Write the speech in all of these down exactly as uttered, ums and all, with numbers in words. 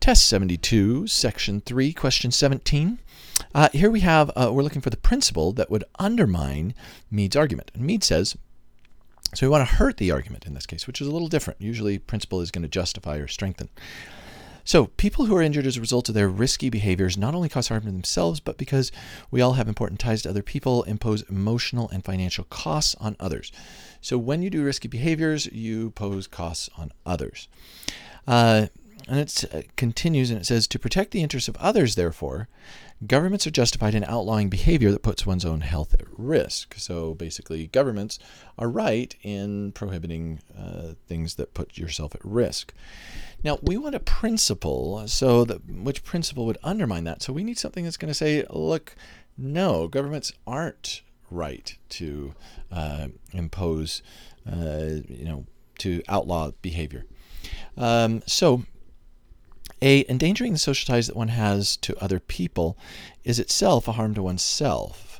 Test seventy-two, Section three, Question seventeen. Uh, here we have, uh, we're looking for the principle that would undermine Mead's argument. And Mead says, so we want to hurt the argument in this case, which is a little different. Usually principle is going to justify or strengthen. So people who are injured as a result of their risky behaviors not only cause harm to themselves, but because we all have important ties to other people, impose emotional and financial costs on others. So when you do risky behaviors, you pose costs on others. Uh, and it uh, continues and it says, to protect the interests of others, therefore, governments are justified in outlawing behavior that puts one's own health at risk. So basically, governments are right in prohibiting uh, things that put yourself at risk. Now, we want a principle, so that, which principle would undermine that? So we need something that's going to say, look, no, governments aren't right to uh, impose, uh, you know, to outlaw behavior. Um, so A, endangering the social ties that one has to other people is itself a harm to oneself.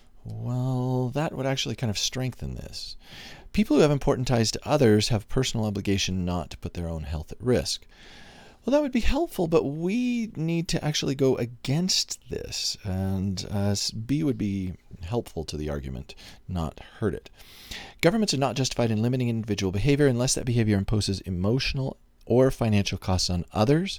Well, that would actually kind of strengthen this. People who have important ties to others have personal obligation not to put their own health at risk. Well, that would be helpful, but we need to actually go against this, and uh, B would be helpful to the argument, not hurt it. Governments are not justified in limiting individual behavior unless that behavior imposes emotional or financial costs on others.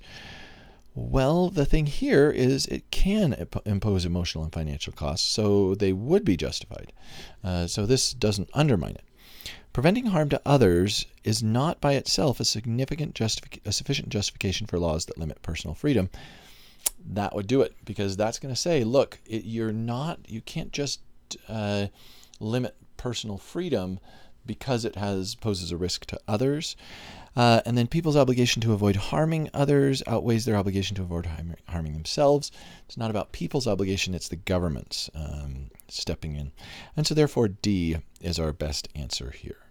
Well, the thing here is it can impose emotional and financial costs, so they would be justified. Uh, so this doesn't undermine it. Preventing harm to others is not by itself a significant justific- a sufficient justification for laws that limit personal freedom. That would do it, because that's going to say, look, it, you're not, you can't just uh, limit personal freedom because it has poses a risk to others. Uh, and then people's obligation to avoid harming others outweighs their obligation to avoid harm, harming themselves. It's not about people's obligation, it's the government's um, stepping in. And so therefore D is our best answer here.